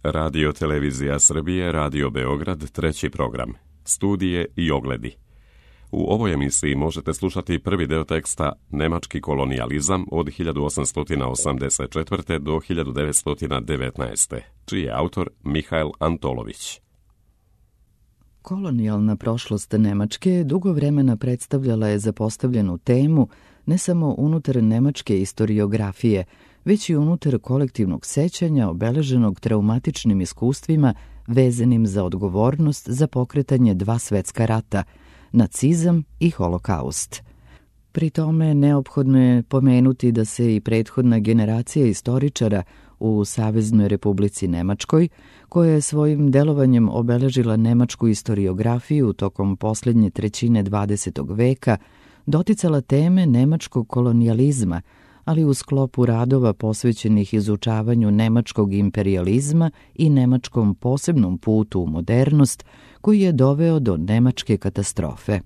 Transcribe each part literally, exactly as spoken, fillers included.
Radio Televizija Srbije, Radio Beograd, treći program. Studije i ogledi. U ovoj emisiji možete slušati prvi deo teksta Nemački kolonijalizam od hiljadu osamsto osamdeset četvrte. do hiljadu devetsto devetnaeste. čiji je autor Mihail Antolović. Kolonijalna prošlost Nemačke dugo vremena predstavljala je zapostavljenu temu ne samo unutar nemačke istoriografije, već i unutar kolektivnog sećanja obeleženog traumatičnim iskustvima vezanim za odgovornost za pokretanje dva svetska rata, nacizam i holokaust. Pri tome neophodno je pomenuti da se i prethodna generacija istoričara u Saveznoj Republici Nemačkoj, koja je svojim delovanjem obeležila nemačku istoriografiju tokom posljednje trećine dvadesetog veka, doticala teme nemačkog kolonijalizma, ali u sklopu radova posvećenih izučavanju nemačkog imperijalizma i nemačkom posebnom putu u modernost, koji je doveo do nemačke katastrofe.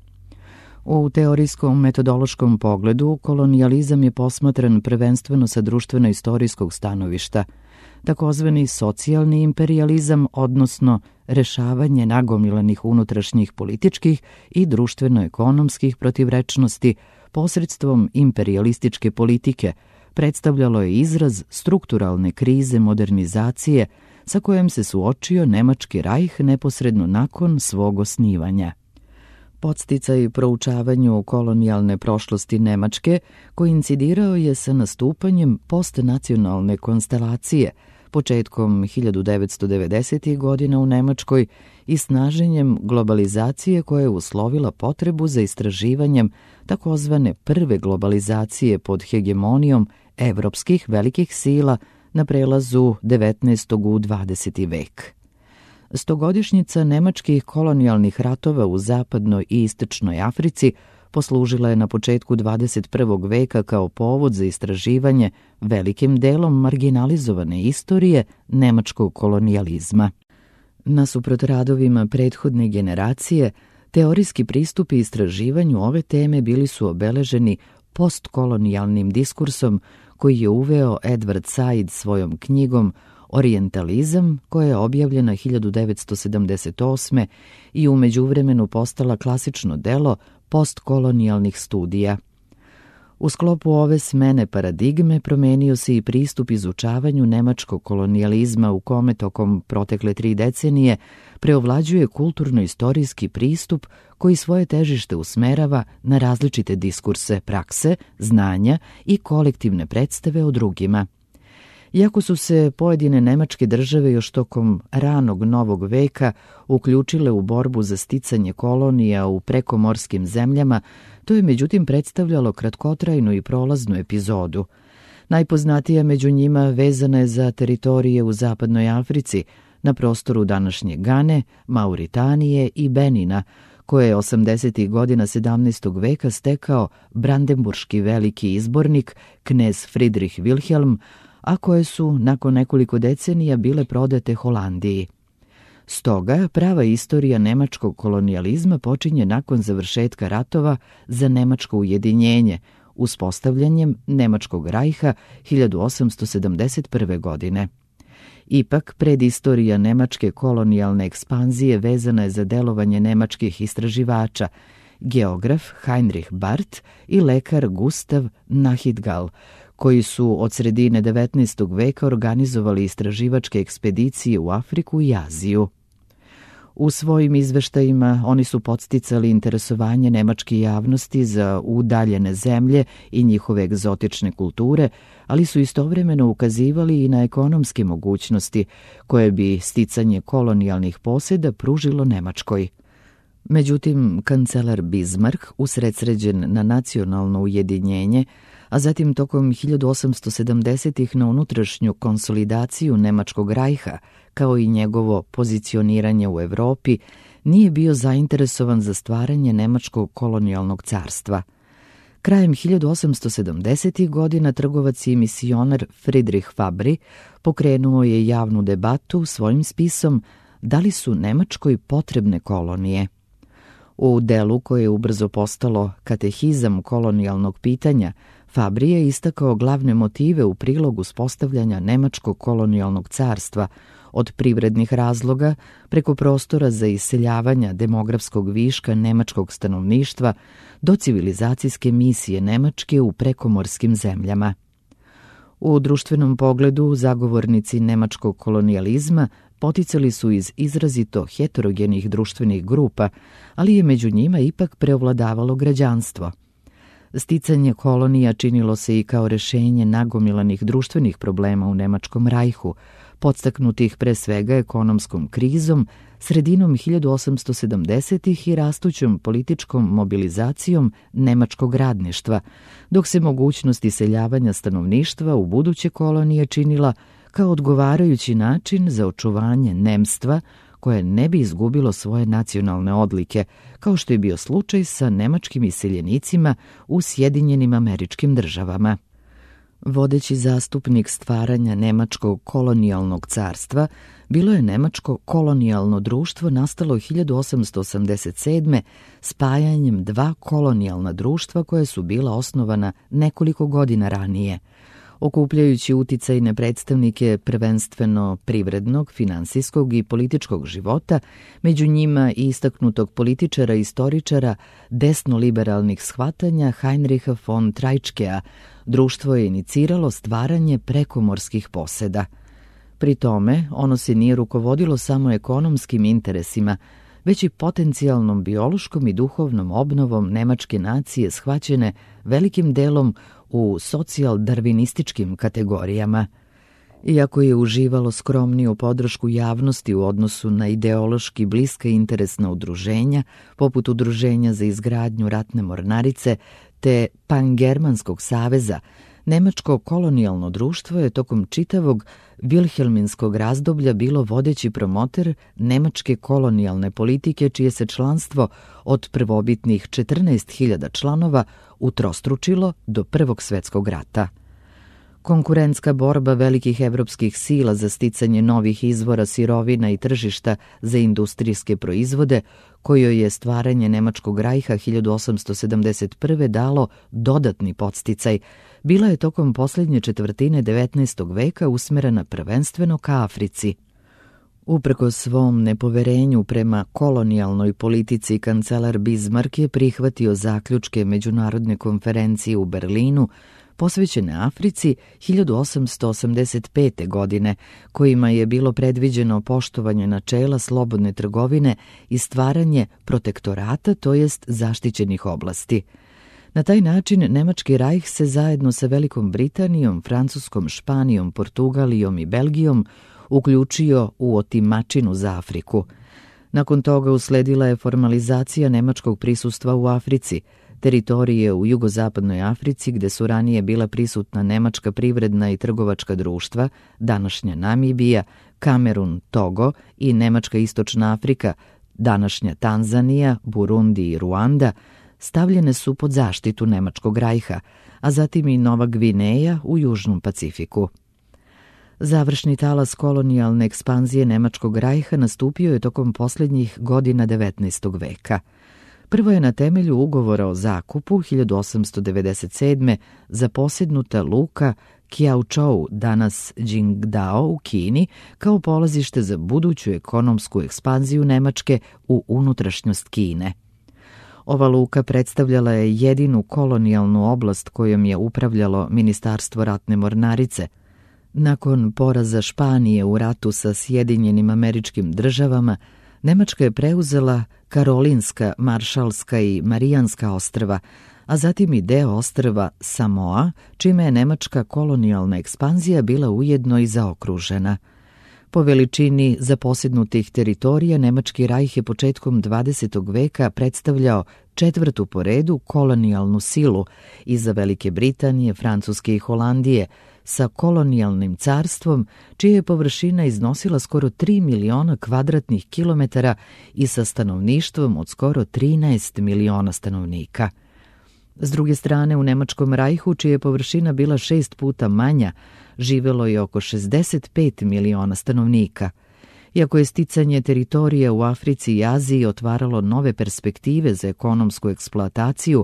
U teorijskom metodološkom pogledu kolonijalizam je posmatran prvenstveno sa društveno-istorijskog stanovišta, takozvani socijalni imperijalizam, odnosno rešavanje nagomilanih unutrašnjih političkih i društveno-ekonomskih protivrečnosti posredstvom imperijalističke politike, predstavljalo je izraz strukturalne krize modernizacije sa kojom se suočio Nemački rajh neposredno nakon svog osnivanja. Podsticaj proučavanju kolonijalne prošlosti Nemačke koincidirao je sa nastupanjem postnacionalne konstelacije početkom hiljadu devetsto devedesetih godina u Nemačkoj i snaženjem globalizacije koja je uslovila potrebu za istraživanjem takozvane prve globalizacije pod hegemonijom evropskih velikih sila na prelazu devetnaestog u dvadeseti vek. Stogodišnjica nemačkih kolonijalnih ratova u zapadnoj i istočnoj Africi poslužila je na početku dvadeset prvog veka kao povod za istraživanje velikim delom marginalizovane istorije nemačkog kolonijalizma. Nasuprot radovima prethodne generacije, teorijski pristupi istraživanju ove teme bili su obeleženi postkolonijalnim diskursom koji je uveo Edward Said svojom knjigom Orijentalizam, koja je objavljena hiljadu devetsto sedamdeset osme. i u međuvremenu postala klasično delo postkolonijalnih studija. U sklopu ove smene paradigme promenio se i pristup izučavanju nemačkog kolonijalizma u kome tokom protekle tri decenije preovlađuje kulturno-istorijski pristup koji svoje težište usmerava na različite diskurse, prakse, znanja i kolektivne predstave o drugima. Iako su se pojedine nemačke države još tokom ranog novog veka uključile u borbu za sticanje kolonija u prekomorskim zemljama, to je međutim predstavljalo kratkotrajnu i prolaznu epizodu. Najpoznatija među njima vezana je za teritorije u zapadnoj Africi, na prostoru današnje Gane, Mauritanije i Benina, koje je osamdesetih godina sedamnaestog veka stekao brandenburški veliki izbornik, knez Friedrich Wilhelm, a koje su nakon nekoliko decenija bile prodate Holandiji. Stoga, prava istorija nemačkog kolonijalizma počinje nakon završetka ratova za nemačko ujedinjenje, uspostavljanjem Nemačkog rajha hiljadu osamsto sedamdeset prve. godine. Ipak, predistorija nemačke kolonijalne ekspanzije vezana je za delovanje nemačkih istraživača, geograf Heinrich Barth i lekar Gustav Nachtigal, koji su od sredine devetnaestog veka organizovali istraživačke ekspedicije u Afriku i Aziju. U svojim izveštajima oni su podsticali interesovanje nemačke javnosti za udaljene zemlje i njihove egzotične kulture, ali su istovremeno ukazivali i na ekonomske mogućnosti koje bi sticanje kolonijalnih posjeda pružilo Nemačkoj. Međutim, kancelar Bismarck, usredsređen na nacionalno ujedinjenje, a zatim tokom hiljadu osamsto sedamdesetih na unutrašnju konsolidaciju Nemačkog rajha, kao i njegovo pozicioniranje u Evropi, nije bio zainteresovan za stvaranje nemačkog kolonijalnog carstva. Krajem hiljadu osamsto sedamdesetih godina trgovac i misionar Friedrich Fabri pokrenuo je javnu debatu svojim spisom Da li su Nemačkoj potrebne kolonije? U delu koje je ubrzo postalo Katehizam kolonijalnog pitanja, Fabri je istakao glavne motive u prilogu uspostavljanja nemačkog kolonijalnog carstva, od privrednih razloga preko prostora za iseljavanja demografskog viška nemačkog stanovništva do civilizacijske misije Nemačke u prekomorskim zemljama. U društvenom pogledu zagovornici nemačkog kolonijalizma poticali su iz izrazito heterogenih društvenih grupa, ali je među njima ipak preovladavalo građanstvo. Sticanje kolonija činilo se i kao rešenje nagomilanih društvenih problema u Nemačkom rajhu, podstaknutih pre svega ekonomskom krizom, sredinom hiljadu osamsto sedamdesetih i rastućom političkom mobilizacijom nemačkog radništva, dok se mogućnost iseljavanja stanovništva u buduće kolonije činila kao odgovarajući način za očuvanje nemstva koje ne bi izgubilo svoje nacionalne odlike, kao što je bio slučaj sa nemačkim iseljenicima u Sjedinjenim Američkim Državama. Vodeći zastupnik stvaranja nemačkog kolonijalnog carstva bilo je nemačko kolonijalno društvo nastalo hiljadu osamsto osamdeset sedme spajanjem dva kolonijalna društva koja su bila osnovana nekoliko godina ranije. Okupljajući uticajne predstavnike prvenstveno privrednog, finansijskog i političkog života, među njima i istaknutog političara i istoričara desno-liberalnih shvatanja Heinricha von Treitschkea, društvo je iniciralo stvaranje prekomorskih poseda. Pri tome, ono se nije rukovodilo samo ekonomskim interesima, već i potencijalnom biološkom i duhovnom obnovom nemačke nacije shvaćene velikim delom u socijal-darvinističkim kategorijama. Iako je uživalo skromniju podršku javnosti u odnosu na ideološki bliska interesna udruženja, poput Udruženja za izgradnju ratne mornarice te Pangermanskog saveza, nemačko kolonijalno društvo je tokom čitavog vilhelminskog razdoblja bilo vodeći promoter nemačke kolonijalne politike, čije se članstvo od prvobitnih četrnaest hiljada članova utrostručilo do Prvog svetskog rata. Konkurentska borba velikih evropskih sila za sticanje novih izvora sirovina i tržišta za industrijske proizvode, kojoj je stvaranje Nemačkog rajha hiljadu osamsto sedamdeset prve dalo dodatni podsticaj, bila je tokom posljednje četvrtine devetnaestog veka usmerena prvenstveno ka Africi. Uprkos svom nepoverenju prema kolonijalnoj politici, kancelar Bismarck je prihvatio zaključke Međunarodne konferencije u Berlinu posvećene Africi hiljadu osamsto osamdeset pete. godine, kojima je bilo predviđeno poštovanje načela slobodne trgovine i stvaranje protektorata, to jest zaštićenih oblasti. Na taj način Nemački rajh se zajedno sa Velikom Britanijom, Francuskom, Španijom, Portugalijom i Belgijom uključio u otimačinu za Afriku. Nakon toga usledila je formalizacija nemačkog prisustva u Africi, teritorije u jugozapadnoj Africi gde su ranije bila prisutna nemačka privredna i trgovačka društva, današnja Namibija, Kamerun, Togo i Nemačka istočna Afrika, današnja Tanzanija, Burundi i Ruanda, stavljene su pod zaštitu Nemačkog rajha, a zatim i Nova Gvineja u Južnom Pacifiku. Završni talas kolonijalne ekspanzije Nemačkog rajha nastupio je tokom posljednjih godina devetnaestog veka. Prvo je na temelju ugovora o zakupu hiljadu osamsto devedeset sedme zaposjednuta luka Kiaochou, danas Qingdao u Kini, kao polazište za buduću ekonomsku ekspanziju Nemačke u unutrašnjost Kine. Ova luka predstavljala je jedinu kolonijalnu oblast kojom je upravljalo Ministarstvo ratne mornarice. Nakon poraza Španije u ratu sa Sjedinjenim Američkim Državama, Nemačka je preuzela Karolinska, Maršalska i Marijanska ostrva, a zatim i deo ostrva Samoa, čime je nemačka kolonijalna ekspanzija bila ujedno i zaokružena. Po veličini zaposjednutih teritorija, Nemački rajh je početkom dvadesetog veka predstavljao četvrtu po redu kolonijalnu silu iza Velike Britanije, Francuske i Holandije, sa kolonijalnim carstvom, čija je površina iznosila skoro tri miliona kvadratnih kilometara i sa stanovništvom od skoro trinaest miliona stanovnika. S druge strane, u Nemačkom rajhu, čija je površina bila šest puta manja, živelo je oko šezdeset pet miliona stanovnika. Iako je sticanje teritorija u Africi i Aziji otvaralo nove perspektive za ekonomsku eksploataciju,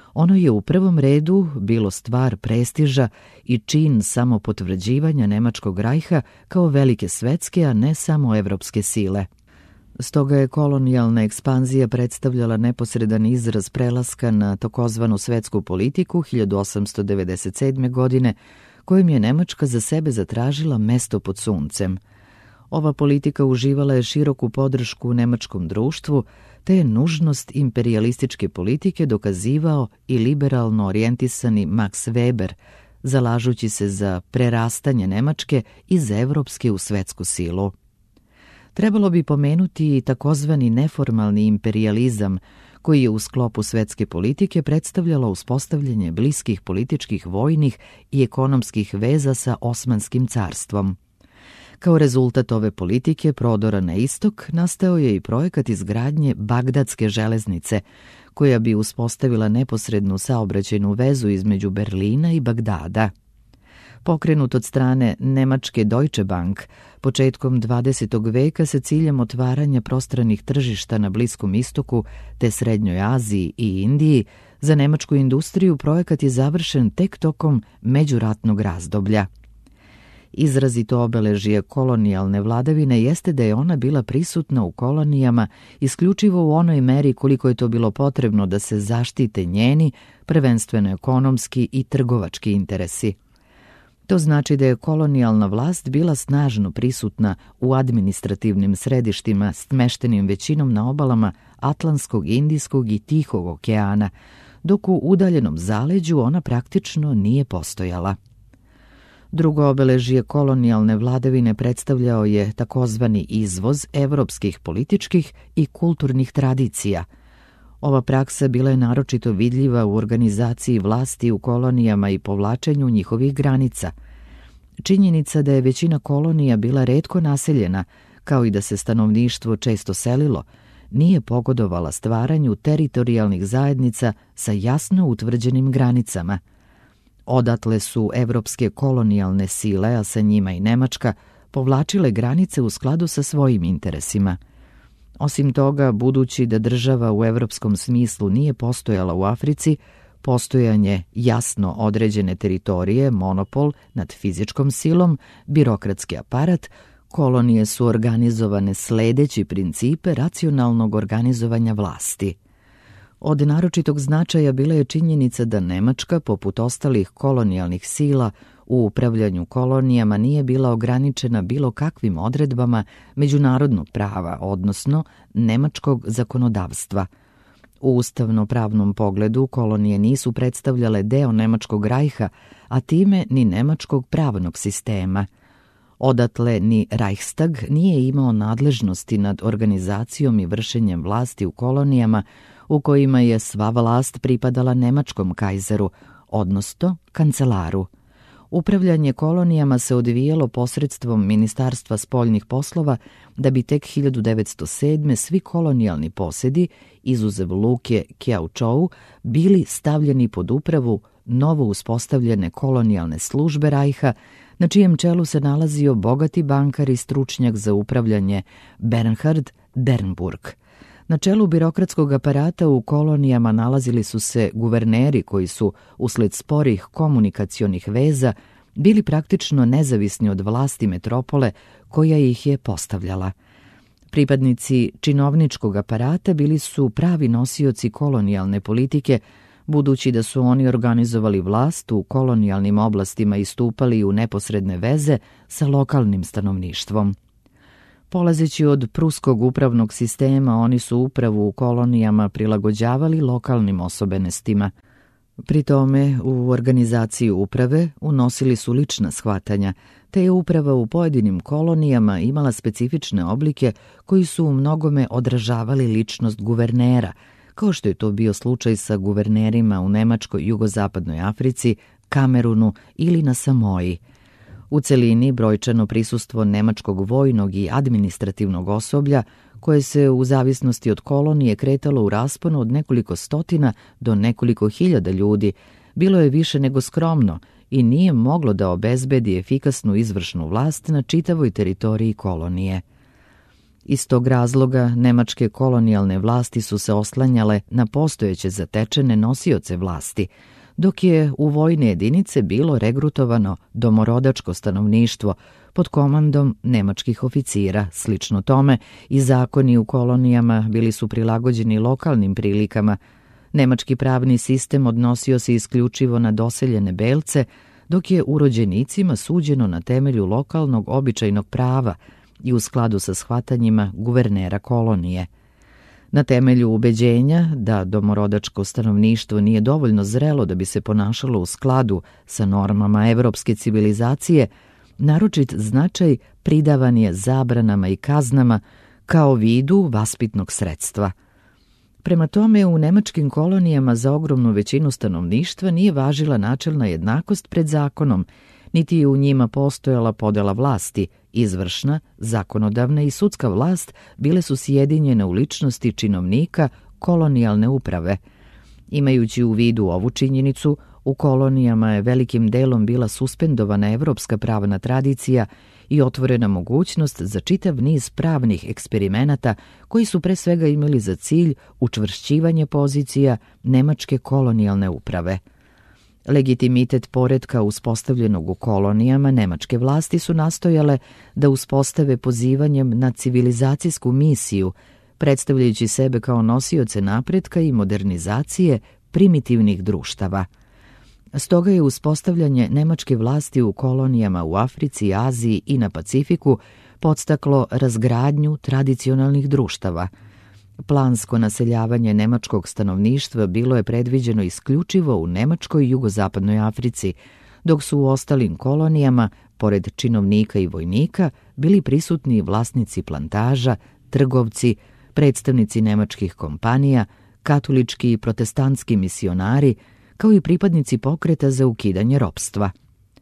Ono je u prvom redu bilo stvar prestiža i čin samopotvrđivanja Nemačkog rajha kao velike svetske, a ne samo evropske sile. Stoga je kolonijalna ekspanzija predstavljala neposredan izraz prelaska na takozvanu svetsku politiku hiljadu osamsto devedeset sedme. godine, kojim je Nemačka za sebe zatražila mesto pod suncem. Ova politika uživala je široku podršku u nemačkom društvu, te je nužnost imperijalističke politike dokazivao i liberalno orijentisani Max Weber, zalažući se za prerastanje Nemačke iz evropske u svetsku silu. Trebalo bi pomenuti i takozvani neformalni imperijalizam, koji je u sklopu svetske politike predstavljalo uspostavljanje bliskih političkih, vojnih i ekonomskih veza sa Osmanskim carstvom. Kao rezultat ove politike prodora na istok nastao je i projekat izgradnje Bagdadske železnice, koja bi uspostavila neposrednu saobraćajnu vezu između Berlina i Bagdada. Pokrenut od strane nemačke Deutsche Bank početkom dvadesetog veka sa ciljem otvaranja prostranih tržišta na Bliskom istoku te Srednjoj Aziji i Indiji, za nemačku industriju projekat je završen tek tokom međuratnog razdoblja. Izrazito obeležje kolonijalne vladavine jeste da je ona bila prisutna u kolonijama isključivo u onoj meri koliko je to bilo potrebno da se zaštite njeni, prvenstveno ekonomski i trgovački interesi. To znači da je kolonijalna vlast bila snažno prisutna u administrativnim središtima smeštenim većinom na obalama Atlantskog, Indijskog i Tihog okeana, dok u udaljenom zaleđu ona praktično nije postojala. Drugo obeležje kolonijalne vladavine predstavljao je takozvani izvoz evropskih političkih i kulturnih tradicija. Ova praksa bila je naročito vidljiva u organizaciji vlasti u kolonijama i povlačenju njihovih granica. Činjenica da je većina kolonija bila retko naseljena, kao i da se stanovništvo često selilo, nije pogodovala stvaranju teritorijalnih zajednica sa jasno utvrđenim granicama. Odatle su evropske kolonijalne sile, a sa njima i Nemačka, povlačile granice u skladu sa svojim interesima. Osim toga, budući da država u evropskom smislu nije postojala u Africi, postojanje jasno određene teritorije, monopol nad fizičkom silom, birokratski aparat, kolonije su organizovane sledeći principe racionalnog organizovanja vlasti. Od naročitog značaja bila je činjenica da Nemačka, poput ostalih kolonijalnih sila, u upravljanju kolonijama nije bila ograničena bilo kakvim odredbama međunarodnog prava, odnosno nemačkog zakonodavstva. U ustavno-pravnom pogledu kolonije nisu predstavljale deo Nemačkog rajha, a time ni nemačkog pravnog sistema. Odatle ni Reichstag nije imao nadležnosti nad organizacijom i vršenjem vlasti u kolonijama u kojima je sva vlast pripadala nemačkom kajzeru, odnosno kancelaru. Upravljanje kolonijama se odvijalo posredstvom Ministarstva spoljnih poslova, da bi tek hiljadu devetsto sedme. svi kolonijalni posedi, izuzev luke Kiautschou, bili stavljeni pod upravu novo uspostavljene kolonijalne službe Rajha, na čijem čelu se nalazio bogati bankar i stručnjak za upravljanje Bernhard Dernburg. Na čelu birokratskog aparata u kolonijama nalazili su se guverneri koji su, usled sporih komunikacionih veza, bili praktično nezavisni od vlasti metropole koja ih je postavljala. Pripadnici činovničkog aparata bili su pravi nosioci kolonijalne politike, budući da su oni organizovali vlast u kolonijalnim oblastima i stupali u neposredne veze sa lokalnim stanovništvom. Polazeći od pruskog upravnog sistema, oni su upravu u kolonijama prilagođavali lokalnim osobenostima. Pri tome, u organizaciju uprave unosili su lična shvatanja, te je uprava u pojedinim kolonijama imala specifične oblike koji su u mnogome odražavali ličnost guvernera, kao što je to bio slučaj sa guvernerima u Nemačkoj, Jugozapadnoj Africi, Kamerunu ili na Samoji. U celini brojčano prisustvo nemačkog vojnog i administrativnog osoblja, koje se u zavisnosti od kolonije kretalo u rasponu od nekoliko stotina do nekoliko hiljada ljudi, bilo je više nego skromno i nije moglo da obezbedi efikasnu izvršnu vlast na čitavoj teritoriji kolonije. Iz tog razloga nemačke kolonijalne vlasti su se oslanjale na postojeće zatečene nosioce vlasti, dok je u vojne jedinice bilo regrutovano domorodačko stanovništvo pod komandom nemačkih oficira. Slično tome, i zakoni u kolonijama bili su prilagođeni lokalnim prilikama. Nemački pravni sistem odnosio se isključivo na doseljene belce, dok je urođenicima suđeno na temelju lokalnog običajnog prava i u skladu sa shvatanjima guvernera kolonije. Na temelju ubeđenja da domorodačko stanovništvo nije dovoljno zrelo da bi se ponašalo u skladu sa normama evropske civilizacije, naročit značaj pridavan je zabranama i kaznama kao vidu vaspitnog sredstva. Prema tome, u nemačkim kolonijama za ogromnu većinu stanovništva nije važila načelna jednakost pred zakonom, niti je u njima postojala podela vlasti. Izvršna, zakonodavna i sudska vlast bile su sjedinjene u ličnosti činovnika kolonijalne uprave. Imajući u vidu ovu činjenicu, u kolonijama je velikim delom bila suspendovana evropska pravna tradicija i otvorena mogućnost za čitav niz pravnih eksperimenata koji su pre svega imali za cilj učvršćivanje pozicija nemačke kolonijalne uprave. Legitimitet poretka uspostavljenog u kolonijama nemačke vlasti su nastojale da uspostave pozivanjem na civilizacijsku misiju, predstavljajući sebe kao nosioce napretka i modernizacije primitivnih društava. Stoga je uspostavljanje nemačke vlasti u kolonijama u Africi, Aziji i na Pacifiku podstaklo razgradnju tradicionalnih društava. Plansko naseljavanje nemačkog stanovništva bilo je predviđeno isključivo u Nemačkoj i jugozapadnoj Africi, dok su u ostalim kolonijama, pored činovnika i vojnika, bili prisutni vlasnici plantaža, trgovci, predstavnici nemačkih kompanija, katolički i protestantski misionari, kao i pripadnici pokreta za ukidanje ropstva.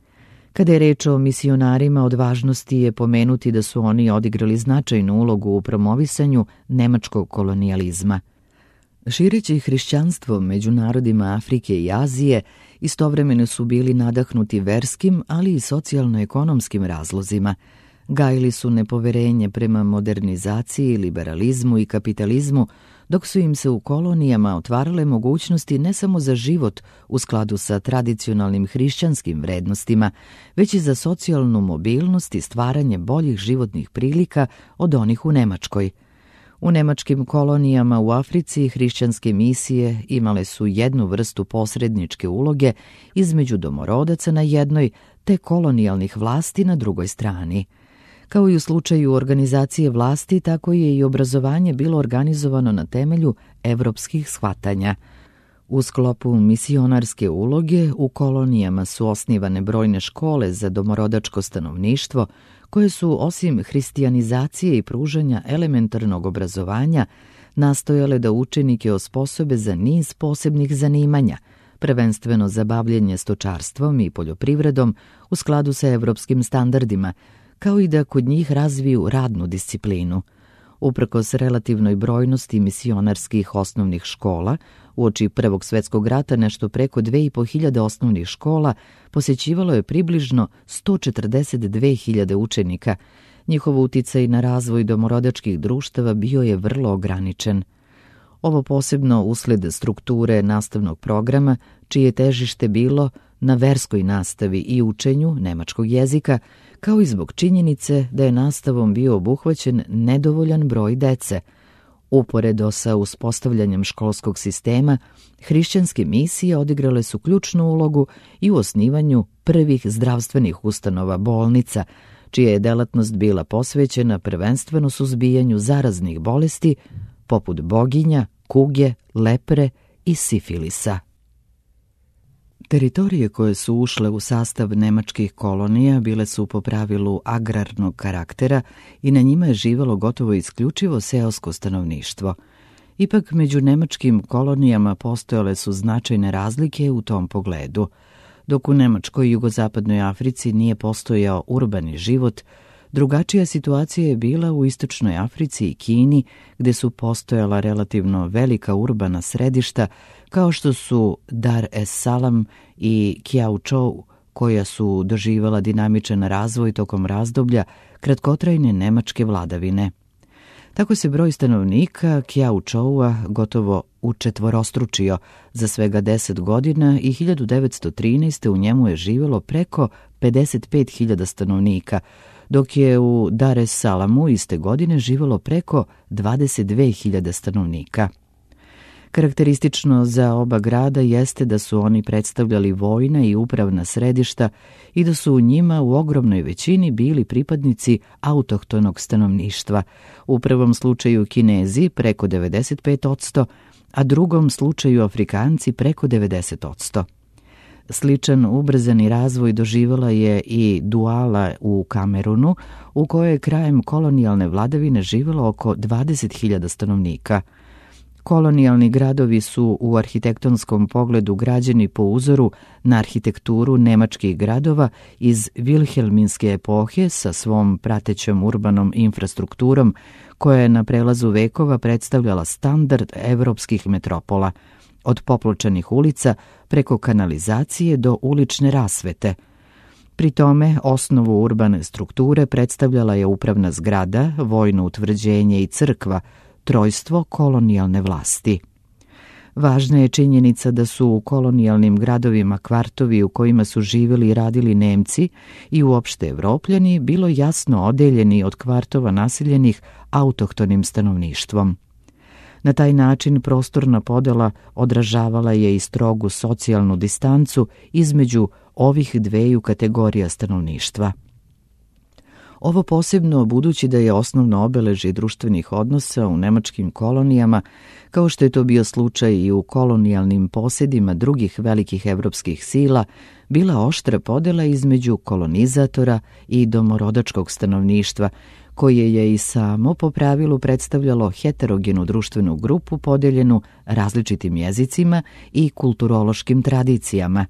Kada je reč o misionarima, od važnosti je pomenuti da su oni odigrali značajnu ulogu u promovisanju nemačkog kolonijalizma. Šireći hrišćanstvo među narodima Afrike i Azije, istovremeno su bili nadahnuti verskim, ali i socijalno-ekonomskim razlozima. Gajili su nepoverenje prema modernizaciji, liberalizmu i kapitalizmu, dok su im se u kolonijama otvarale mogućnosti ne samo za život u skladu sa tradicionalnim hrišćanskim vrednostima, već i za socijalnu mobilnost i stvaranje boljih životnih prilika od onih u Nemačkoj. U nemačkim kolonijama u Africi hrišćanske misije imale su jednu vrstu posredničke uloge između domorodaca na jednoj te kolonijalnih vlasti na drugoj strani. Kao i u slučaju organizacije vlasti, tako je i obrazovanje bilo organizovano na temelju evropskih shvatanja. U sklopu misionarske uloge u kolonijama su osnivane brojne škole za domorodačko stanovništvo, koje su, osim hristijanizacije i pružanja elementarnog obrazovanja, nastojale da učenike osposobe za niz posebnih zanimanja, prvenstveno za bavljenje stočarstvom i poljoprivredom u skladu sa evropskim standardima, kao i da kod njih razviju radnu disciplinu. Uprkos relativnoj brojnosti misionarskih osnovnih škola, uoči Prvog svetskog rata nešto preko dve i po hiljade osnovnih škola posjećivalo je približno sto četrdeset dve hiljade učenika. Njihov uticaj na razvoj domorodačkih društava bio je vrlo ograničen. Ovo posebno usled strukture nastavnog programa, čije težište bilo na verskoj nastavi i učenju nemačkog jezika, kao i zbog činjenice da je nastavom bio obuhvaćen nedovoljan broj dece. Uporedo sa uspostavljanjem školskog sistema, hrišćanske misije odigrale su ključnu ulogu i u osnivanju prvih zdravstvenih ustanova bolnica, čija je delatnost bila posvećena prvenstveno suzbijanju zaraznih bolesti poput boginja, kuge, lepre i sifilisa. Teritorije koje su ušle u sastav nemačkih kolonija bile su po pravilu agrarnog karaktera i na njima je živelo gotovo isključivo seosko stanovništvo. Ipak među nemačkim kolonijama postojale su značajne razlike u tom pogledu. Dok u Nemačkoj i jugozapadnoj Africi nije postojao urbani život, drugačija situacija je bila u istočnoj Africi i Kini, gde su postojala relativno velika urbana središta kao što su Dar es Salam i Kiautschou, koja su doživala dinamičan razvoj tokom razdoblja kratkotrajne nemačke vladavine. Tako se broj stanovnika Kjaučoua gotovo učetvorostručio za svega deset godina i hiljadu devetsto trinaeste. u njemu je živjelo preko pedeset pet hiljada stanovnika, dok je u Dar es Salamu iste godine živjelo preko dvadeset dve hiljade stanovnika. Karakteristično za oba grada jeste da su oni predstavljali vojna i upravna središta i da su u njima u ogromnoj većini bili pripadnici autohtonog stanovništva, u prvom slučaju Kinezi preko devedeset pet posto, a drugom slučaju Afrikanci preko devedeset posto. Sličan ubrzani razvoj doživjela je i Duala u Kamerunu, u kojoj je krajem kolonijalne vladavine živjelo oko dvadeset hiljada stanovnika. Kolonijalni gradovi su u arhitektonskom pogledu građeni po uzoru na arhitekturu nemačkih gradova iz Vilhelminske epohe sa svom pratećom urbanom infrastrukturom koja je na prelazu vekova predstavljala standard evropskih metropola, od popločanih ulica preko kanalizacije do ulične rasvete. Pri tome, osnovu urbane strukture predstavljala je upravna zgrada, vojno utvrđenje i crkva, trojstvo kolonijalne vlasti. Važna je činjenica da su u kolonijalnim gradovima kvartovi u kojima su živjeli i radili Nemci i uopšte Evropljani bilo jasno odeljeni od kvartova naseljenih autohtonim stanovništvom. Na taj način prostorna podela odražavala je i strogu socijalnu distancu između ovih dveju kategorija stanovništva. Ovo posebno budući da je osnovno obeležje društvenih odnosa u nemačkim kolonijama, kao što je to bio slučaj i u kolonijalnim posjedima drugih velikih evropskih sila, bila oštra podela između kolonizatora i domorodačkog stanovništva, koje je i samo po pravilu predstavljalo heterogenu društvenu grupu podeljenu različitim jezicima i kulturološkim tradicijama.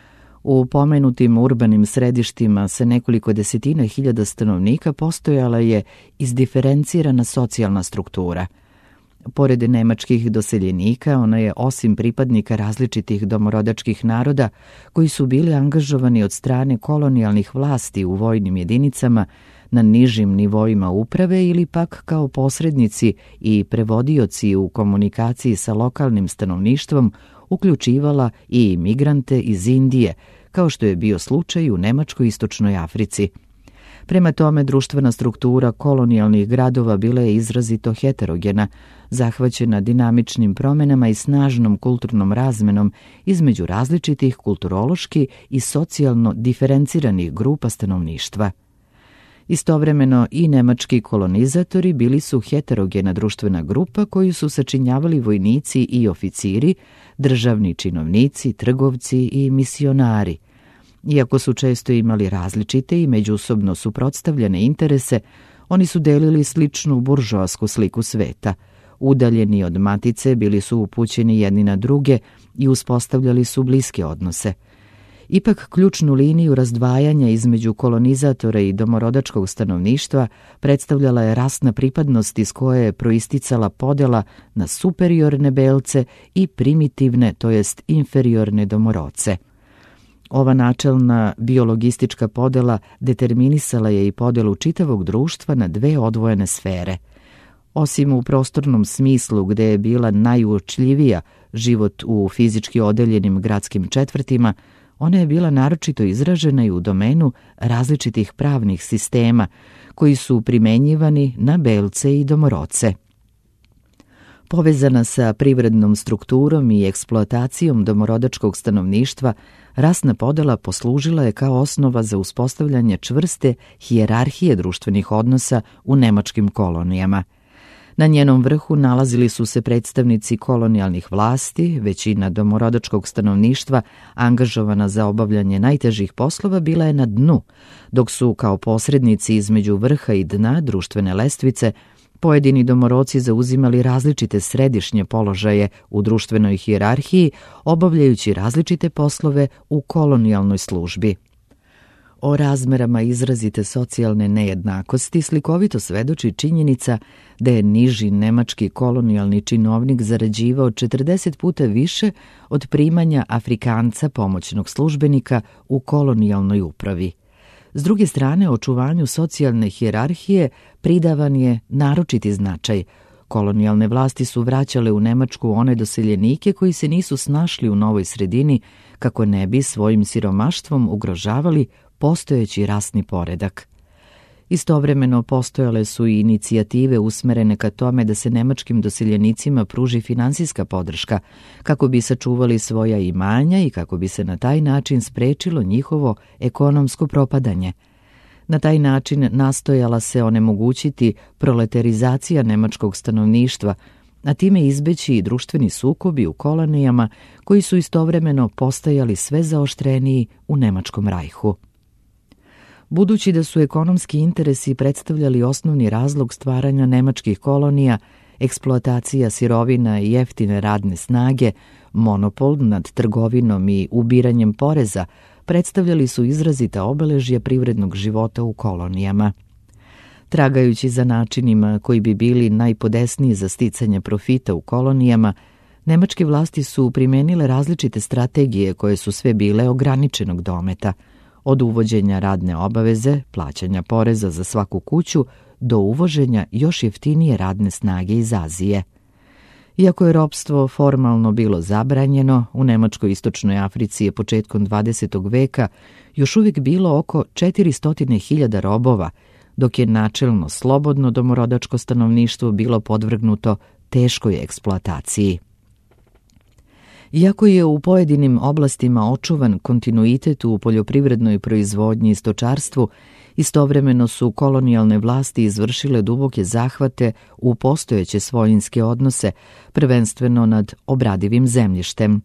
U pomenutim urbanim središtima sa nekoliko desetina hiljada stanovnika postojala je izdiferencirana socijalna struktura. Pored nemačkih doseljenika, ona je osim pripadnika različitih domorodačkih naroda koji su bili angažovani od strane kolonijalnih vlasti u vojnim jedinicama na nižim nivoima uprave ili pak kao posrednici i prevodioci u komunikaciji sa lokalnim stanovništvom, uključivala i imigrante iz Indije, kao što je bio slučaj u Nemačkoj istočnoj Africi. Prema tome, društvena struktura kolonijalnih gradova bila je izrazito heterogena, zahvaćena dinamičnim promjenama i snažnom kulturnom razmenom između različitih kulturološki i socijalno diferenciranih grupa stanovništva. Istovremeno i nemački kolonizatori bili su heterogena društvena grupa koju su sačinjavali vojnici i oficiri, državni činovnici, trgovci i misionari. Iako su često imali različite i međusobno suprotstavljene interese, oni su delili sličnu buržoasku sliku sveta. Udaljeni od matice, bili su upućeni jedni na druge i uspostavljali su bliske odnose. Ipak ključnu liniju razdvajanja između kolonizatora i domorodačkog stanovništva predstavljala je rasna pripadnost iz koje je proisticala podela na superiorne belce i primitivne, to jest inferiorne domorodce. Ova načelna biologistička podela determinisala je i podelu čitavog društva na dve odvojene sfere. Osim u prostornom smislu gde je bila najuočljivija život u fizički odeljenim gradskim četvrtima, ona je bila naročito izražena i u domenu različitih pravnih sistema koji su primenjivani na belce i domorodce. Povezana sa privrednom strukturom i eksploatacijom domorodačkog stanovništva, rasna podela poslužila je kao osnova za uspostavljanje čvrste hijerarhije društvenih odnosa u nemačkim kolonijama. Na njenom vrhu nalazili su se predstavnici kolonijalnih vlasti, većina domorodačkog stanovništva angažovana za obavljanje najtežih poslova bila je na dnu, dok su kao posrednici između vrha i dna društvene lestvice pojedini domorodci zauzimali različite središnje položaje u društvenoj hijerarhiji, obavljajući različite poslove u kolonijalnoj službi. O razmerama izrazite socijalne nejednakosti slikovito svedoči činjenica da je niži nemački kolonijalni činovnik zarađivao četrdeset puta više od primanja Afrikanca pomoćnog službenika u kolonijalnoj upravi. S druge strane, očuvanju socijalne hijerarhije pridavan je naročiti značaj. Kolonijalne vlasti su vraćale u Nemačku one doseljenike koji se nisu snašli u novoj sredini kako ne bi svojim siromaštvom ugrožavali postojeći rasni poredak. Istovremeno postojale su i inicijative usmerene ka tome da se nemačkim doseljenicima pruži finansijska podrška kako bi sačuvali svoja imanja i kako bi se na taj način sprečilo njihovo ekonomsko propadanje. Na taj način nastojala se onemogućiti proletarizacija nemačkog stanovništva, a time izbeći i društveni sukobi u kolonijama koji su istovremeno postajali sve zaoštreniji u Nemačkom rajhu. Budući da su ekonomski interesi predstavljali osnovni razlog stvaranja nemačkih kolonija, eksploatacija sirovina i jeftine radne snage, monopol nad trgovinom i ubiranjem poreza predstavljali su izrazita obeležja privrednog života u kolonijama. Tragajući za načinima koji bi bili najpodesniji za sticanje profita u kolonijama, nemačke vlasti su primenile različite strategije koje su sve bile ograničenog dometa, od uvođenja radne obaveze, plaćanja poreza za svaku kuću, do uvoženja još jeftinije radne snage iz Azije. Iako je ropstvo formalno bilo zabranjeno, u Nemačkoj istočnoj Africi je početkom dvadesetog veka još uvijek bilo oko četiristo hiljada robova, dok je načelno slobodno domorodačko stanovništvo bilo podvrgnuto teškoj eksploataciji. Iako je u pojedinim oblastima očuvan kontinuitet u poljoprivrednoj proizvodnji i stočarstvu, istovremeno su kolonijalne vlasti izvršile duboke zahvate u postojeće svojinske odnose, prvenstveno nad obradivim zemljištem.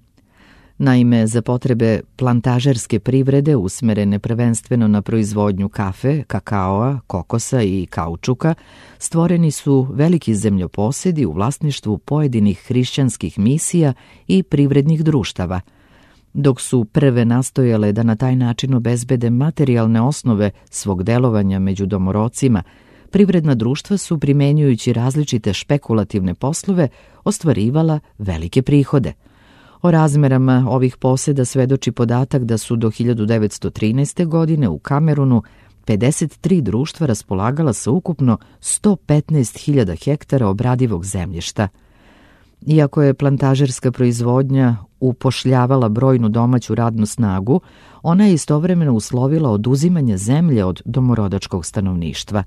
Naime, za potrebe plantažerske privrede usmerene prvenstveno na proizvodnju kafe, kakaoa, kokosa i kaučuka, stvoreni su veliki zemljoposedi u vlasništvu pojedinih hrišćanskih misija i privrednih društava. Dok su prve nastojale da na taj način obezbede materijalne osnove svog delovanja među domorocima, privredna društva su, primenjujući različite špekulativne poslove, ostvarivala velike prihode. O razmerama ovih poseda svedoči podatak da su do hiljadu devetsto trinaeste. godine u Kamerunu pedeset tri društva raspolagala sa ukupno sto petnaest hiljada hektara obradivog zemljišta. Iako je plantažerska proizvodnja upošljavala brojnu domaću radnu snagu, ona je istovremeno uslovila oduzimanje zemlje od domorodačkog stanovništva.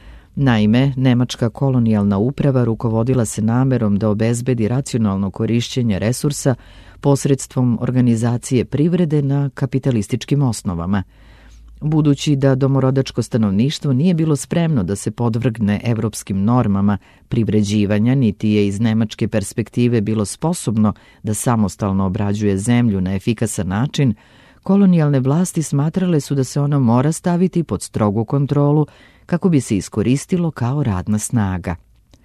Naime, nemačka kolonijalna uprava rukovodila se namerom da obezbedi racionalno korišćenje resursa posredstvom organizacije privrede na kapitalističkim osnovama. Budući da domorodačko stanovništvo nije bilo spremno da se podvrgne evropskim normama privređivanja, niti je iz nemačke perspektive bilo sposobno da samostalno obrađuje zemlju na efikasan način, kolonijalne vlasti smatrale su da se ono mora staviti pod strogu kontrolu kako bi se iskoristilo kao radna snaga.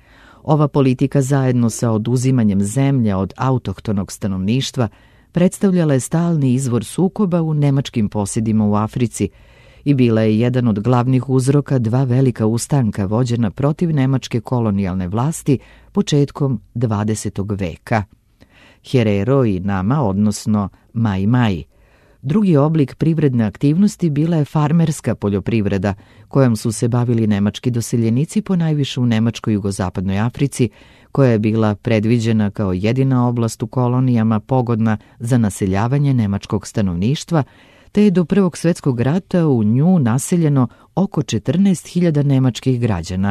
Ova politika zajedno sa oduzimanjem zemlja od autohtonog stanovništva predstavljala je stalni izvor sukoba u nemačkim posjedima u Africi i bila je jedan od glavnih uzroka dva velika ustanka vođena protiv nemačke kolonijalne vlasti početkom dvadesetog veka. Herero i Nama, odnosno Mai Mai. Drugi oblik privredne aktivnosti bila je farmerska poljoprivreda, kojom su se bavili nemački doseljenici ponajviše u nemačkoj jugozapadnoj Africi, koja je bila predviđena kao jedina oblast u kolonijama pogodna za naseljavanje nemačkog stanovništva, te je do Prvog svjetskog rata u nju naseljeno oko četrnaest hiljada nemačkih građana.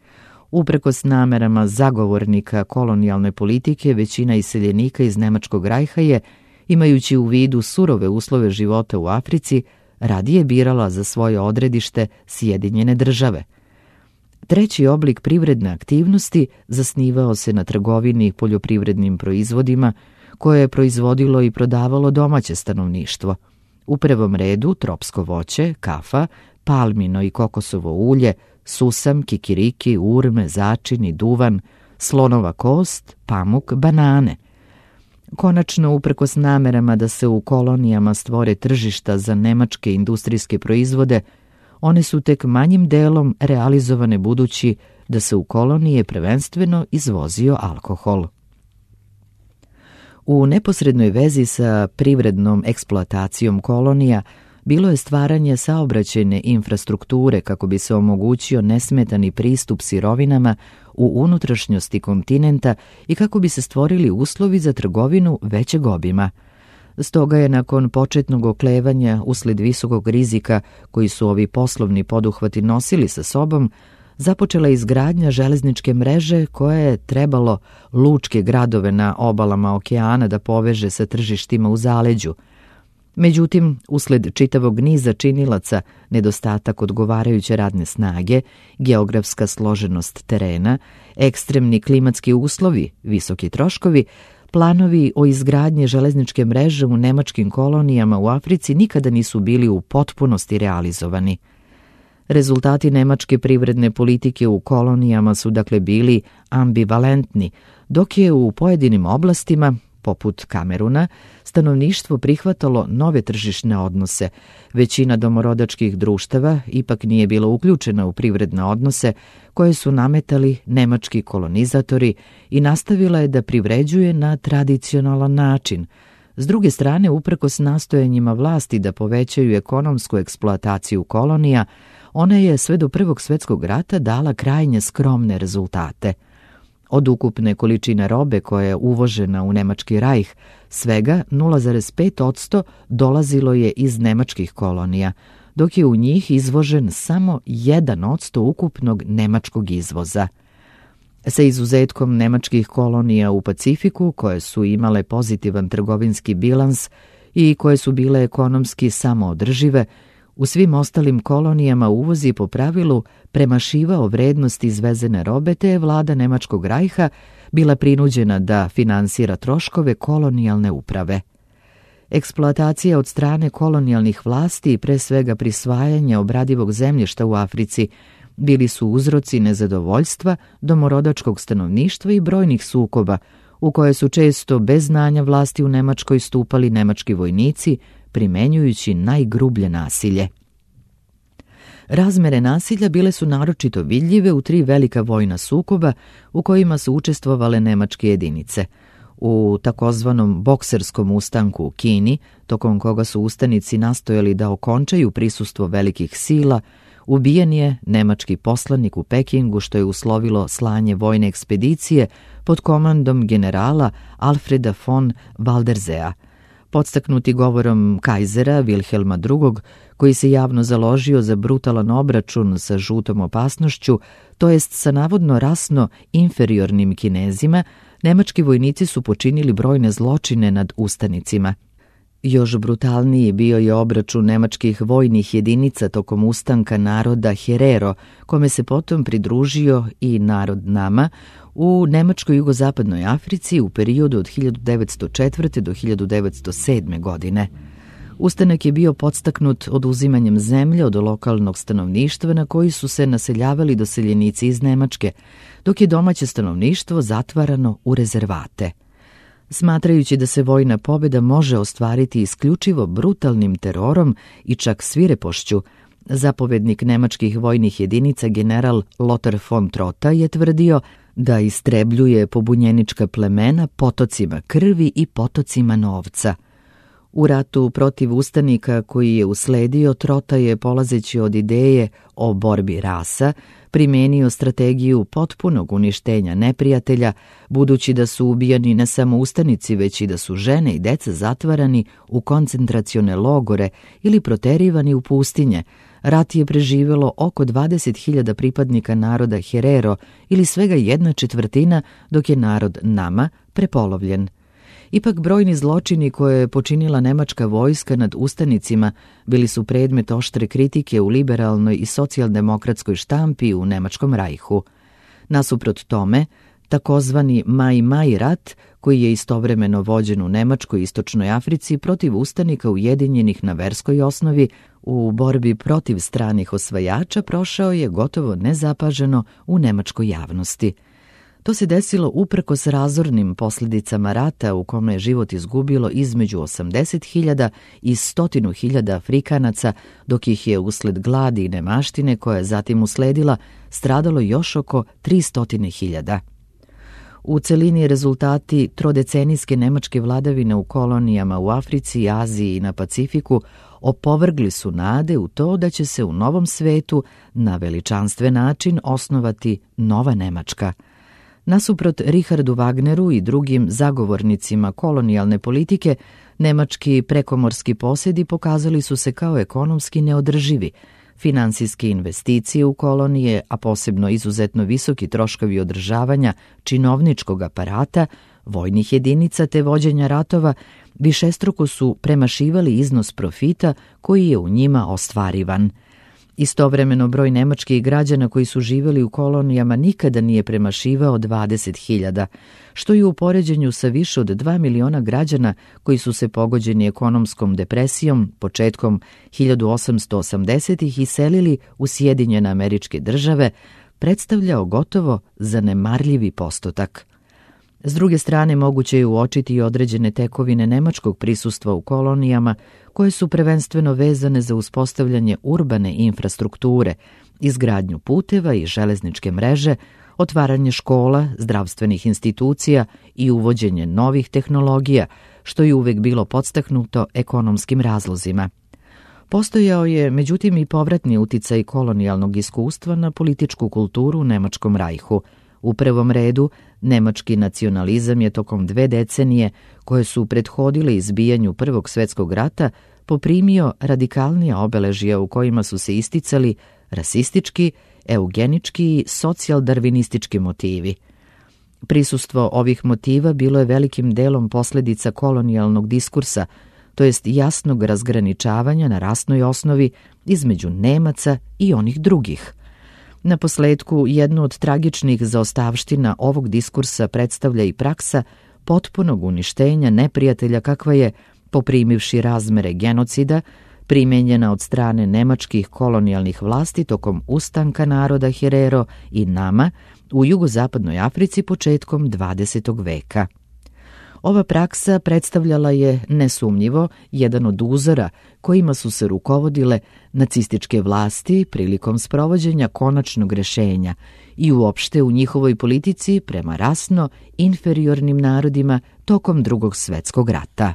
Uprkos namerama zagovornika kolonijalne politike, većina iseljenika iz Nemačkog rajha je, imajući u vidu surove uslove života u Africi, radije birala za svoje odredište Sjedinjene države. Treći oblik privredne aktivnosti zasnivao se na trgovini poljoprivrednim proizvodima, koje je proizvodilo i prodavalo domaće stanovništvo. U prvom redu tropsko voće, kafa, palmino i kokosovo ulje, susam, kikiriki, urme, začin, duvan, slonova kost, pamuk, banane. Konačno, uprkos namerama da se u kolonijama stvore tržišta za nemačke industrijske proizvode, one su tek manjim delom realizovane budući da se u kolonije prvenstveno izvozio alkohol. U neposrednoj vezi sa privrednom eksploatacijom kolonija, bilo je stvaranje saobraćajne infrastrukture kako bi se omogućio nesmetani pristup sirovinama u unutrašnjosti kontinenta i kako bi se stvorili uslovi za trgovinu većeg obima. Stoga je nakon početnog oklevanja usled visokog rizika koji su ovi poslovni poduhvati nosili sa sobom, započela izgradnja železničke mreže koja je trebalo lučke gradove na obalama okeana da poveže sa tržištima u zaleđu. Međutim, usled čitavog niza činilaca, nedostatak odgovarajuće radne snage, geografska složenost terena, ekstremni klimatski uslovi, visoki troškovi, planovi o izgradnji železničke mreže u nemačkim kolonijama u Africi nikada nisu bili u potpunosti realizovani. Rezultati nemačke privredne politike u kolonijama su dakle bili ambivalentni, dok je u pojedinim oblastima, poput Kameruna, stanovništvo prihvatalo nove tržišne odnose. Većina domorodačkih društava ipak nije bila uključena u privredne odnose koje su nametali nemački kolonizatori i nastavila je da privređuje na tradicionalan način. S druge strane, uprkos nastojanjima vlasti da povećaju ekonomsku eksploataciju kolonija, ona je sve do Prvog svjetskog rata dala krajnje skromne rezultate. Od ukupne količine robe koja je uvožena u Nemački rajh, svega nula zarez pet posto dolazilo je iz nemačkih kolonija, dok je u njih izvožen samo jedan posto ukupnog nemačkog izvoza. Sa izuzetkom nemačkih kolonija u Pacifiku, koje su imale pozitivan trgovinski bilans i koje su bile ekonomski samoodržive, u svim ostalim kolonijama uvozi po pravilu premašivao vrednost izvezene robe, te je vlada Nemačkog rajha bila prinuđena da finansira troškove kolonijalne uprave. Eksploatacija od strane kolonijalnih vlasti i pre svega prisvajanje obradivog zemljišta u Africi bili su uzroci nezadovoljstva domorodačkog stanovništva i brojnih sukoba, u koje su često bez znanja vlasti u Nemačkoj stupali nemački vojnici, primenjujući najgrublje nasilje. Razmere nasilja bile su naročito vidljive u tri velika vojna sukoba u kojima su učestvovale nemačke jedinice. U takozvanom bokserskom ustanku u Kini, tokom koga su ustanici nastojali da okončaju prisustvo velikih sila, ubijen je nemački poslanik u Pekingu, što je uslovilo slanje vojne ekspedicije pod komandom generala Alfreda von Waldersea. Podstaknuti govorom kajzera Wilhelma drugog, koji se javno založio za brutalan obračun sa žutom opasnošću, to jest sa navodno rasno inferiornim Kinezima, nemački vojnici su počinili brojne zločine nad ustanicima. Još brutalniji bio je obračun nemačkih vojnih jedinica tokom ustanka naroda Herero, kome se potom pridružio i narod Nama, u nemačkoj jugozapadnoj Africi u periodu od hiljadu devetsto četvrte. do hiljadu devetsto sedme. godine. Ustanak je bio podstaknut oduzimanjem zemlje od lokalnog stanovništva na koji su se naseljavali doseljenici iz Nemačke, dok je domaće stanovništvo zatvarano u rezervate. Smatrajući da se vojna pobjeda može ostvariti isključivo brutalnim terorom i čak svirepošću, zapovednik nemačkih vojnih jedinica general Lothar von Trotha je tvrdio da istrebljuje pobunjenička plemena potocima krvi i potocima novca. U ratu protiv ustanika koji je usledio, Trotha je, polazeći od ideje o borbi rasa, primenio strategiju potpunog uništenja neprijatelja, budući da su ubijani ne samo ustanici, već i da su žene i deca zatvarani u koncentracione logore ili proterivani u pustinje. Rat je preživelo oko dvadeset hiljada pripadnika naroda Herero ili svega jedna četvrtina, dok je narod Nama prepolovljen. Ipak brojni zločini koje je počinila nemačka vojska nad ustanicima bili su predmet oštre kritike u liberalnoj i socijaldemokratskoj štampi u Nemačkom rajhu. Nasuprot tome, takozvani Maj-Maj rat, koji je istovremeno vođen u Nemačkoj i Istočnoj Africi protiv ustanika ujedinjenih na verskoj osnovi u borbi protiv stranih osvajača, prošao je gotovo nezapaženo u nemačkoj javnosti. To se desilo uprkos razornim posljedicama rata u kome je život izgubilo između osamdeset hiljada i stotinu hiljada Afrikanaca, dok ih je usled gladi i nemaštine koja je zatim usledila stradalo još oko tristotina hiljada. U celini rezultati trodecenijske nemačke vladavine u kolonijama u Africi, Aziji i na Pacifiku opovrgli su nade u to da će se u novom svetu na veličanstven način osnovati nova Nemačka. Nasuprot Richardu Wagneru i drugim zagovornicima kolonijalne politike, nemački prekomorski posedi pokazali su se kao ekonomski neodrživi. Finansijske investicije u kolonije, a posebno izuzetno visoki troškovi održavanja činovničkog aparata, vojnih jedinica te vođenja ratova, višestruko su premašivali iznos profita koji je u njima ostvarivan. Istovremeno broj nemačkih građana koji su živjeli u kolonijama nikada nije premašivao dvadeset hiljada, što je u poređenju sa više od dva miliona građana koji su se pogođeni ekonomskom depresijom početkom hiljadu osamsto osamdesetih iselili u Sjedinjene Američke Države, predstavljao gotovo zanemarljivi postotak. S druge strane, moguće je uočiti i određene tekovine nemačkog prisustva u kolonijama koje su prvenstveno vezane za uspostavljanje urbane infrastrukture, izgradnju puteva i železničke mreže, otvaranje škola, zdravstvenih institucija i uvođenje novih tehnologija, što je uvek bilo podstaknuto ekonomskim razlozima. Postojao je, međutim, i povratni uticaj kolonijalnog iskustva na političku kulturu u Nemačkom rajhu. U prvom redu, nemački nacionalizam je tokom dve decenije, koje su prethodile izbijanju Prvog svjetskog rata, poprimio radikalnija obeležja u kojima su se isticali rasistički, eugenički i socijaldarvinistički motivi. Prisustvo ovih motiva bilo je velikim delom posljedica kolonijalnog diskursa, to jest jasnog razgraničavanja na rasnoj osnovi između Nemaca i onih drugih. Na posledku, jednu od tragičnih zaostavština ovog diskursa predstavlja i praksa potpunog uništenja neprijatelja kakva je, poprimivši razmere genocida, primenjena od strane nemačkih kolonijalnih vlasti tokom ustanka naroda Herero i Nama u jugozapadnoj Africi početkom dvadesetog veka. Ova praksa predstavljala je, nesumnjivo, jedan od uzora kojima su se rukovodile nacističke vlasti prilikom sprovođenja konačnog rešenja i uopšte u njihovoj politici prema rasno inferiornim narodima tokom Drugog svjetskog rata.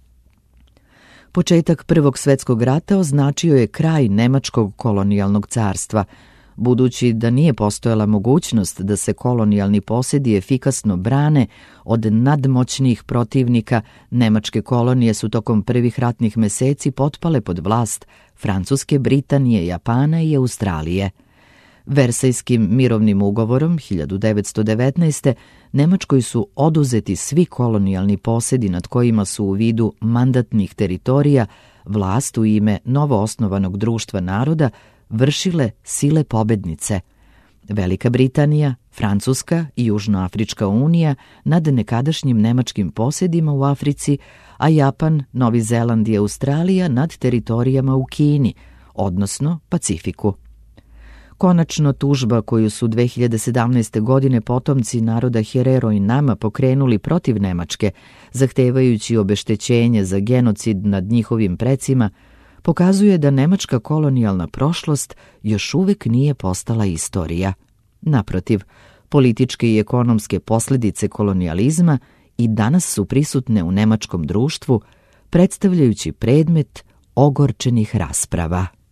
Početak Prvog svjetskog rata označio je kraj nemačkog kolonijalnog carstva, budući da nije postojala mogućnost da se kolonijalni posjedi efikasno brane od nadmoćnih protivnika. Nemačke kolonije su tokom prvih ratnih meseci potpale pod vlast Francuske, Britanije, Japana i Australije. Versajskim mirovnim ugovorom hiljadu devetsto devetnaeste. Nemačkoj su oduzeti svi kolonijalni posjedi nad kojima su u vidu mandatnih teritorija vlast u ime novoosnovanog društva naroda vršile sile pobednice. Velika Britanija, Francuska i Južnoafrička unija nad nekadašnjim nemačkim posjedima u Africi, a Japan, Novi Zeland i Australija nad teritorijama u Kini, odnosno Pacifiku. Konačno, tužba koju su dve hiljade sedamnaeste. godine potomci naroda Herero i Nama pokrenuli protiv Nemačke, zahtevajući obeštećenje za genocid nad njihovim precima, pokazuje da nemačka kolonijalna prošlost još uvek nije postala istorija. Naprotiv, političke i ekonomske posljedice kolonijalizma i danas su prisutne u nemačkom društvu, predstavljajući predmet ogorčenih rasprava.